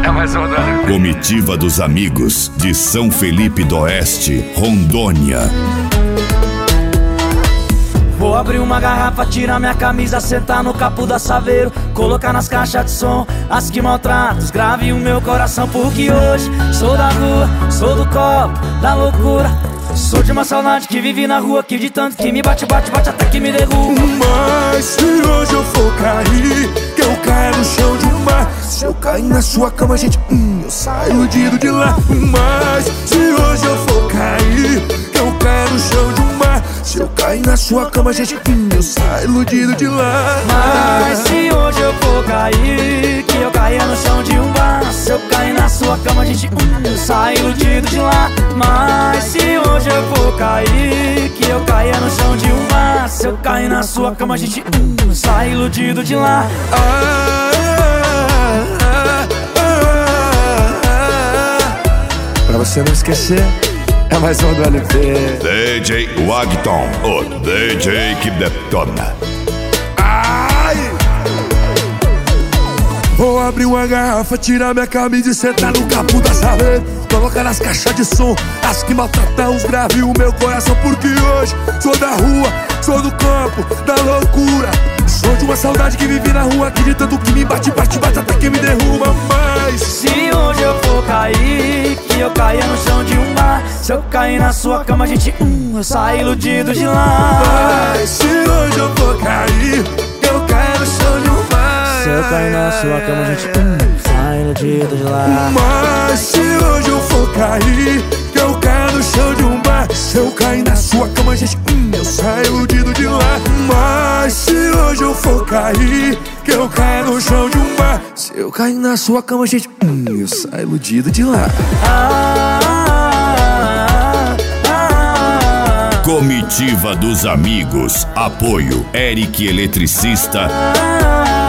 É mais uma da Comitiva dos Amigos de São Felipe do Oeste, Rondônia. Vou abrir uma garrafa, tirar minha camisa, sentar no capô da Saveiro, colocar nas caixas de som as que maltratam, grave o meu coração. Porque hoje sou da rua, sou do copo, da loucura. Sou de uma saudade que vive na rua, que de tanto que me bate, bate, bate até que me derruba. Mas se hoje eu for cair, que eu caia no chão de um bar. Se eu cair na sua cama, gente, eu saio iludido de lá. Mas se hoje eu for cair, que eu caia no chão de um bar. Se eu cair na sua cama, gente, eu saio iludido de lá. Mas se hoje eu for cair, que eu caia no chão de um bar. Se eu cair na sua cama, gente, eu saio iludido de lá. Mas se hoje eu for cair, que eu caia no chão de um bar. Se eu cair na sua cama, gente, eu saio iludido de lá. Pra você não esquecer, é mais um do LP. DJ Wagton, o DJ que detona. Vou abrir uma garrafa, tirar minha camisa e sentar no capô da Saveiro, colocar nas caixas de som as que maltratam os graves o meu coração. Porque hoje sou da rua, sou do campo, da loucura. Sou de uma saudade que vive na rua, que de tanto que me bate, bate, bate até que me derruba. Mas se hoje eu for cair, que eu caia no chão de um bar. Se eu cair na sua cama, gente, eu saio iludido de lá. Mas se hoje eu for cair, que eu caia no chão de um bar. Se eu cair na sua cama, gente, sai iludido de lá. Mas se hoje eu for cair, que eu caia no chão de um bar. Se eu cair na sua cama, gente, eu saio iludido de lá. Mas se hoje eu for cair, que eu caia no chão de um bar. Se eu cair na sua cama, gente, eu saio iludido de lá. Comitiva dos Amigos. Apoio Eric Eletricista.